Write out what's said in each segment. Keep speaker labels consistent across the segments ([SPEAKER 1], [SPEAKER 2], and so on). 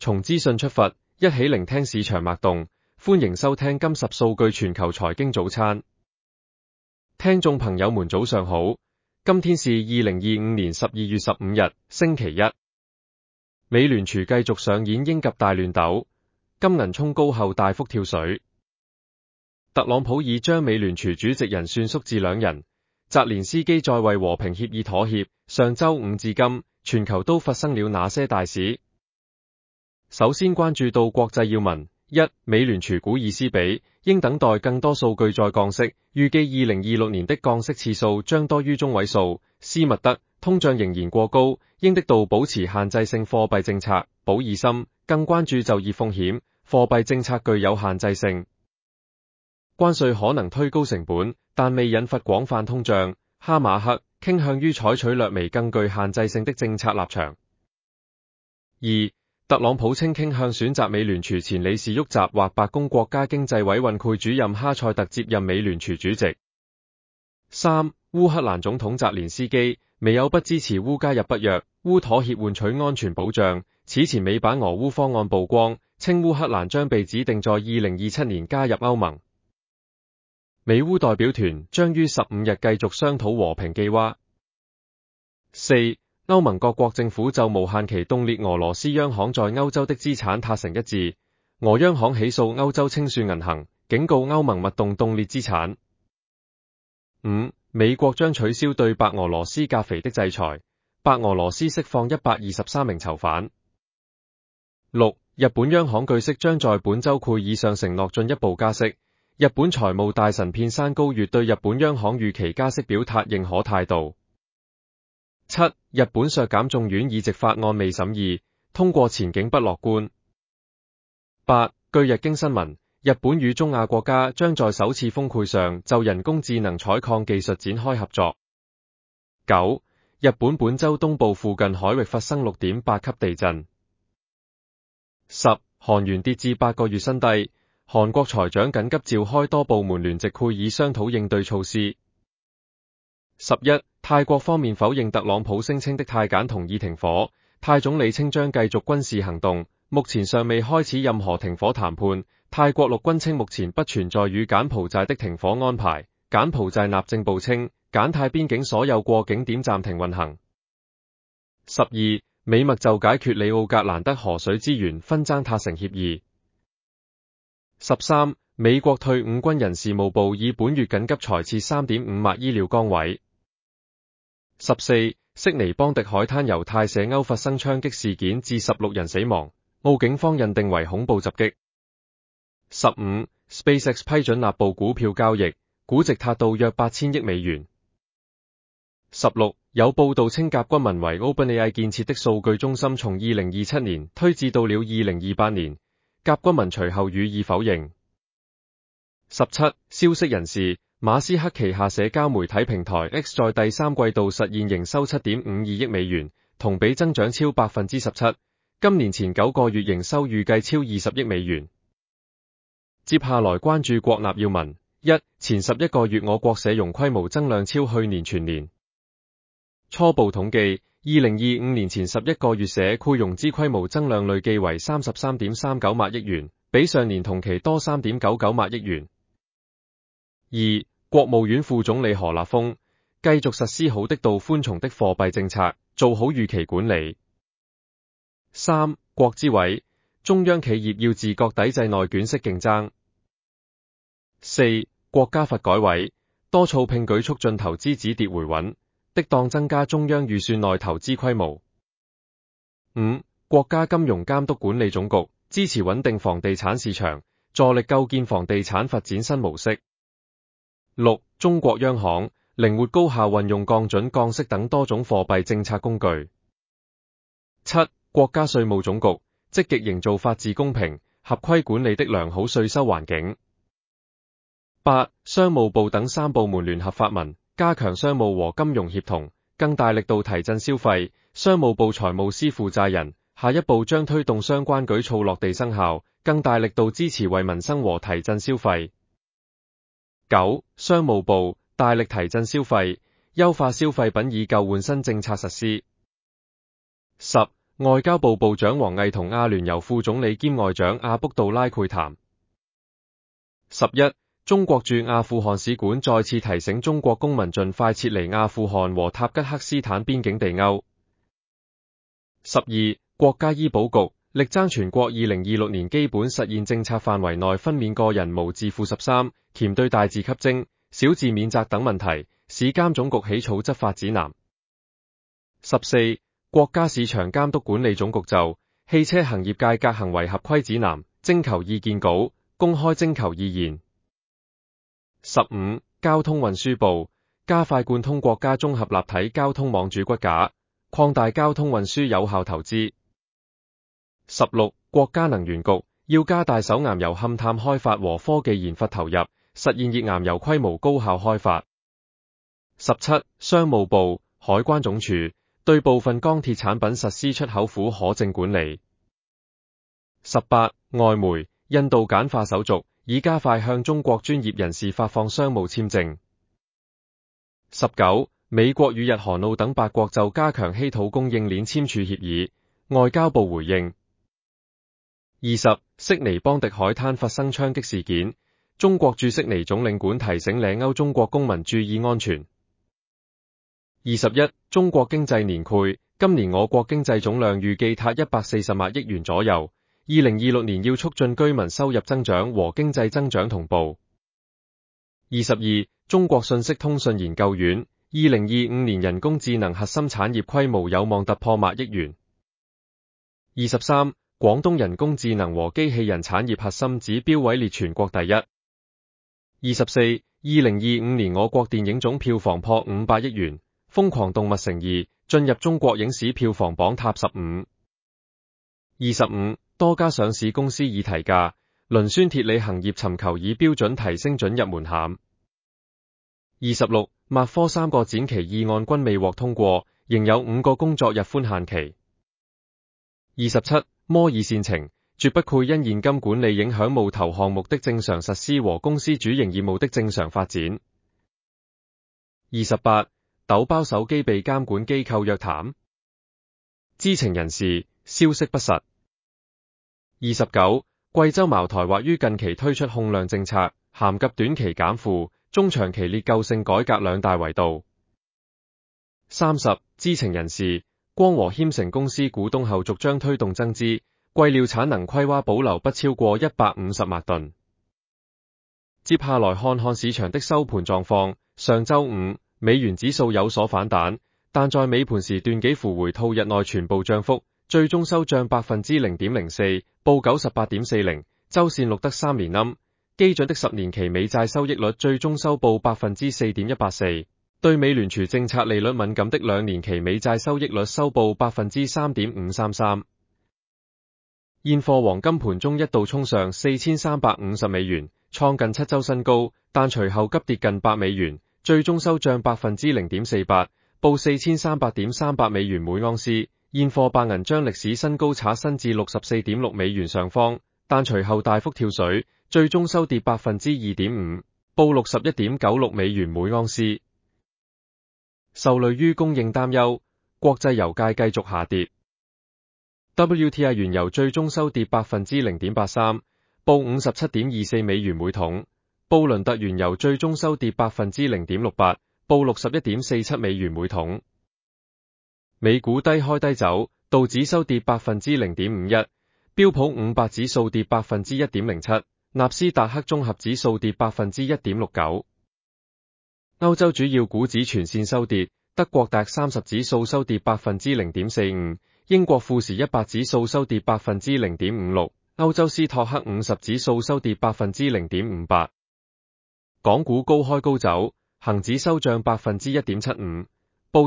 [SPEAKER 1] 從資訊出發，一起聆聽市場脈動。歡迎收聽今10數據全球財經早餐。聽眾朋友們早上好，今天是2025年12月15日，星期一。美聯儲繼續上演鷹鴿大亂鬥，金銀衝高後大幅跳水。特朗普已將美聯儲主席人選縮至2人，澤連斯基再為和平協議妥協。上周五至今，全球都發生了哪些大事？首先關注到國際要聞。1. 美聯儲古爾斯比應等待更多數據再降息，預計2026年的降息次數將多於中位數。斯密德，通脹仍然過高，應的度保持限制性貨幣政策。保爾森，更關注就業風險，貨幣政策具有限制性。關稅可能推高成本，但未引發廣泛通脹。哈馬克，傾向於採取略微更具限制性的政策立場。2. 特朗普稱傾向選擇美聯儲前理事沃澤或白宮國家經濟委員會主任哈塞特接任美聯儲主席。3. 烏克蘭總統澤連斯基未有不支持烏加入北約，烏妥協換取安全保障。此前美版俄烏方案曝光，稱烏克蘭將被指定在2027年加入歐盟。美烏代表團將於15日繼續商討和平計劃。4. 歐盟各國政府就無限期凍結俄羅斯央行在歐洲的資產達成一致。俄央行起訴歐洲清算銀行，警告歐盟勿動凍結資產。5. 美國將取消對白俄羅斯加肥的制裁，白俄羅斯釋放123名囚犯。6. 日本央行據悉將在本周會議上承諾進一步加息。日本財務大臣片山高月對日本央行預期加息表態認可態度。7. 日本削減眾院議席法案未審議，通過前景不樂觀。8. 據日經新聞，日本與中亞國家將在首次峰會上就人工智能採礦技術展開合作。9. 日本本州東部附近海域發生6.8級地震。10. 韓元跌至8個月新低，韓國財長緊急召開多部門聯席會議商討應對措施。11. 泰國方面否認特朗普聲稱的泰柬同意停火，泰總理稱將繼續軍事行動，目前尚未開始任何停火談判。泰國陸軍稱目前不存在與柬埔寨的停火安排。柬埔寨內政部稱，柬泰邊境所有過境點暫停運行。12. 美墨就解決里奧格蘭德河水資源紛爭達成協議。13. 美國退伍軍人事務部以本月緊急裁撤 3.5 萬醫療崗位。14. 悉尼邦迪海灘猶太社區發生槍擊事件，致16人死亡，澳警方認定為恐怖襲擊。15. SpaceX 批准立部股票交易，估值達到約8000億美元。16. 有報道稱甲骨文為 OpenAI 建設的數據中心從2027年推至到了2028年，甲骨文隨後予以否認。17. 消息人士，馬斯克旗下社交媒體平台 X 在第三季度實現營收 7.52 億美元，同比增長超 17%， 今年前9個月營收預計超20億美元。接下來關注國內要聞。1. 前11個月我國社融規模增量超去年全年。初步統計，2025年前11個月社會融資規模增量累計為 33.39 萬億元，比上年同期多 3.99 萬億元。2. 國務院副總理何立峰繼續實施好的度寬鬆的貨幣政策，做好預期管理。3. 國資委，中央企業要自覺抵制內卷式競爭。4. 國家發改委，多措並舉促進投資止跌回穩，適當增加中央預算內投資規模。5. 國家金融監督管理總局，支持穩定房地產市場，助力構建房地產發展新模式。6. 中國央行靈活高效運用降準降息等多種貨幣政策工具。7. 國家稅務總局積極營造法治公平、合規管理的良好稅收環境。8. 商務部等3部門聯合發文，加強商務和金融協同，更大力度提振消費。商務部財務司負責人下一步將推動相關舉措落地生效，更大力度支持為民生和提振消費。9. 商務部大力提振消費，優化消費品以舊換新政策實施。10. 外交部部長王毅同阿聯酋副總理兼外長阿卜杜拉會談。11. 中國駐阿富汗使館再次提醒中國公民盡快撤離阿富汗和塔吉克斯坦邊境地區。12. 國家醫保局力爭全國2026年基本實現政策範圍內分娩個人無自負13鉗對大字給徵、小字免責等問題，市監總局起草執法指南。14. 國家市場監督管理總局就汽車行業界隔行為合規指南徵求意見稿公開徵求意見。15. 交通運輸部加快貫通國家綜合立體交通網主骨架，擴大交通運輸有效投資。16. 國家能源局要加大首岩油勘探開發和科技研發投入，實現頁岩油規模高效開發。17. 商務部海關總署對部分鋼鐵產品實施出口府可證管理。18. 外媒印度簡化手續，以加快向中國專業人士發放商務簽證。19. 美國與日韓澳等8國就加強稀土供應鏈簽署協議，外交部回應。20. 悉尼邦迪海灘發生槍擊事件，中國駐悉尼總領館提醒嶺歐中國公民注意安全。21. 中國經濟年倍，今年我國經濟總量預計達140萬億元左右，2026年要促進居民收入增長和經濟增長同步。22. 中國信息通訊研究院2025年人工智能核心產業規模有望突破萬億元。23. 廣東人工智能和機器人產業核心指標位列全國第一。24. 2025年我國電影總票房破500億元，瘋狂動物城2進入中國影史票房榜塔15。25. 多家上市公司已提價，磷酸鐵鋰行業尋求以標準提升准入門檻。26. 默科3個展期議案均未獲通過，仍有5個工作日寬限期。27. 摩爾煽情，絕不愧因現金管理影響務投項目的正常實施和公司主營業務的正常發展。28. 抖包手機被監管機構約談，知情人士消息不實。29. 貴州茅台或於近期推出控量政策，涵及短期減負、中長期結構性改革兩大維度。30. 知情人士光和謙成公司股東後續將推動增資，貴料產能規劃保留不超過150萬噸。接下來看看市場的收盤狀況。上周五，美元指數有所反彈，但在尾盤時段幾乎回吐日內全部漲幅，最終收漲 0.04%， 報 98.40， 周線錄得3連陰。基準的10年期美債收益率最終收報 4.184%， 對美聯儲政策利率敏感的2年期美債收益率收報 3.533%。現貨黃金盤中一度衝上4350美元，創近7周新高，但隨後急跌近8美元，最終收漲 0.48%， 報 4300.38美元每盎司。現貨白銀將歷史新高刷新至 64.6 美元上方，但隨後大幅跳水，最終收跌 2.5%， 報 61.96 美元每盎司。受累於供應擔憂，國際油價繼續下跌。WTI 原油最終收跌 0.83%， 報 57.24 美元每桶。布倫特原油最終收跌 0.68%， 報 61.47 美元每桶。美股低開低走，道指收跌 0.51%， 標普500指數跌 1.07%， 納斯達克綜合指數跌 1.69%。歐洲主要股指全線收跌，德國DAX 30指數收跌 0.45%， 英國富時100指數收跌 0.56%， 歐洲斯托克50指數收跌 0.58%。港股高開高走，恒指收漲 1.75%， 報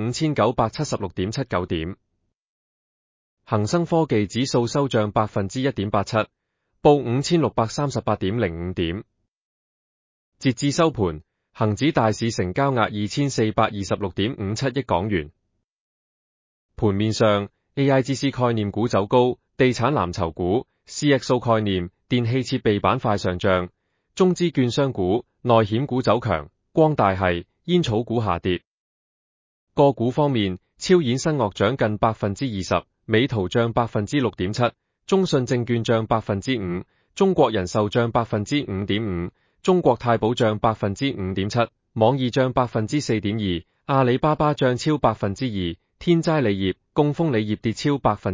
[SPEAKER 1] 25,976.79 點。恒生科技指數收漲 1.87%， 報 5,638.05 點。截至收盤，恒指大市成交額 2,426.57 億港元。盤面上 ，AIGC 概念股走高，地產藍籌股、CXO 概念、電氣設備板塊上漲，中資券商股、內險股走強，光大系、煙草股下跌。個股方面，超演新樂漲近 20%， 美圖漲6.7%，中信證券漲5%，中國人壽漲5.5%，中國太保漲5.7%，網易漲4.2%，阿里巴巴漲超2%，天齋鋰業、贛鋒鋰業跌超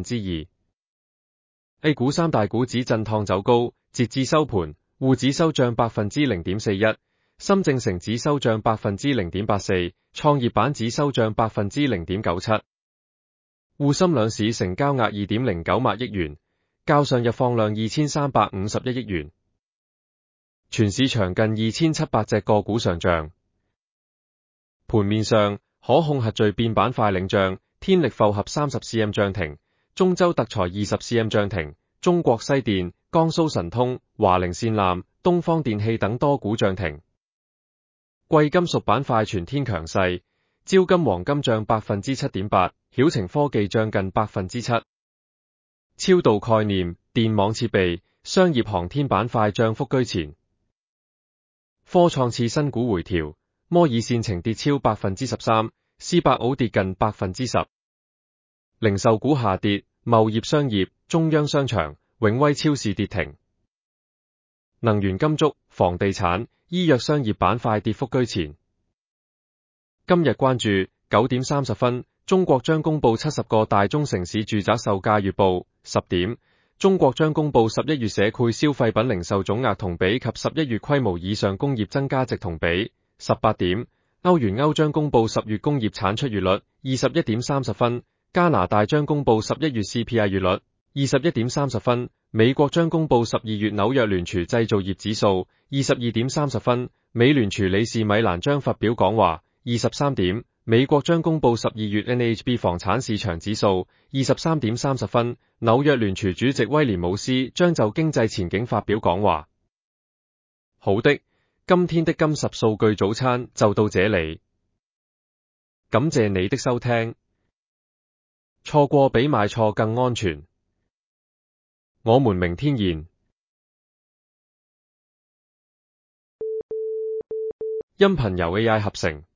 [SPEAKER 1] 2%。A 股三大股指震盪走高，截至收盤，滬指收漲0.41%，深證成指收漲0.84%，創業板指收漲0.97%。滬深兩市成交額2.09萬億元，較上日放量2351億元。全市場近2700隻個股上漲。盤面上，可控核聚變板塊領漲，天力浮合30cm漲停，中州特材20cm漲停，中國西電、江蘇神通、華菱線纜、東方電氣等多股漲停。貴金屬板塊全天強勢，招金黃金漲7.8%，曉晴科技漲近7%。超導概念、電網設備、商業航天板塊漲幅居前。科創次新股回調，摩爾線程跌超13%，斯伯奧跌近10%。零售股下跌，貿業商業、中央商場、永威超市跌停。能源金屬、房地產、醫藥商業板塊跌幅居前。今日關注9:30，中國將公布70個大中城市住宅售價月報。10點，中國將公布11月社會消費品零售總額同比及11月規模以上工業增加值同比。18點，歐元歐將公布10月工業產出月率。21:30，加拿大將公布11月 CPI 月率。21:30，美國將公布12月紐約聯儲製造業指數。22:30，美聯儲理事米蘭將發表講話。23點，美國將公布12月 NHB 房產市場指數。23:30，紐約聯儲主席威廉姆斯將就經濟前景發表講話。好的，今天的金十數據早餐就到這裡，感謝你的收聽。錯過比買錯更安全，我們明天見。音頻由 AI 合成。